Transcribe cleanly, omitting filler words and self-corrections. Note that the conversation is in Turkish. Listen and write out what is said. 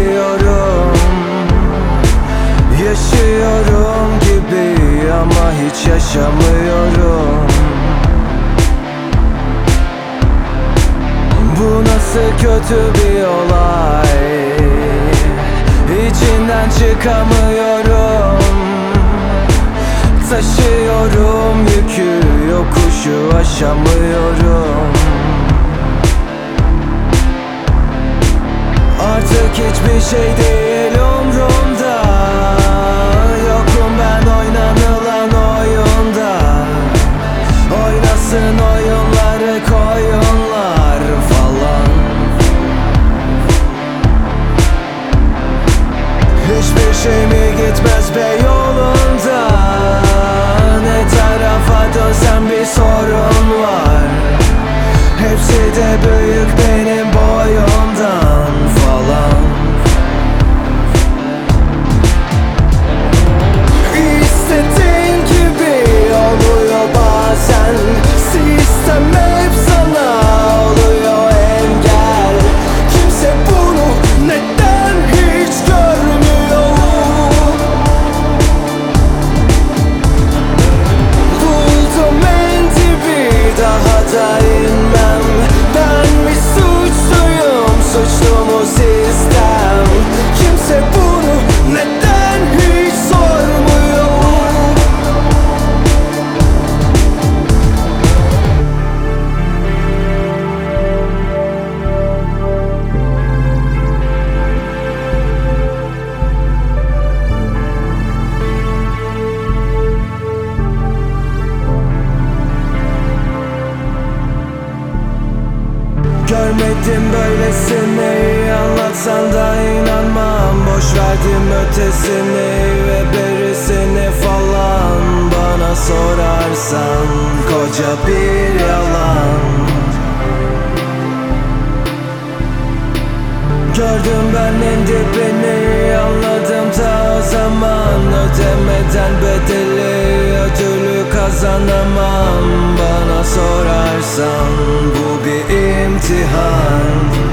biliyorum. Yaşıyorum gibi ama hiç yaşamıyorum. Bu nasıl kötü bir olay, İçinden çıkamıyorum. Taşıyorum yükü, yokuşu aşamıyorum. Artık hiçbir şey değil umrumda. Yokum ben oynanılan oyunda. Oynasın oyunları koyunlar falan. Hiçbir şey mi gitmez be yolunda? Ne tarafa dönsem bir sorun var. Hepsi de büyük benim boyumdan falan. İstediğin gibi oluyor bazen. Sistem hep sana oluyor engel. Kimse bunu neden hiç görmüyor? Buldum en dibi, daha da inmem. Ben mi suçluyum, suçlu mu sistem? Kimse bunu neden hiç sormuyor? Görmedim böylesini, anlatsan da inanmam. Boş verdim ötesini ve berisini falan. Bana sorarsan koca bir yalan. Gördüm ben en dibini, anladım ta o zaman. Ödemeden bedeli, ödülü kazanamam. Bana sorarsan bu bir imtihan.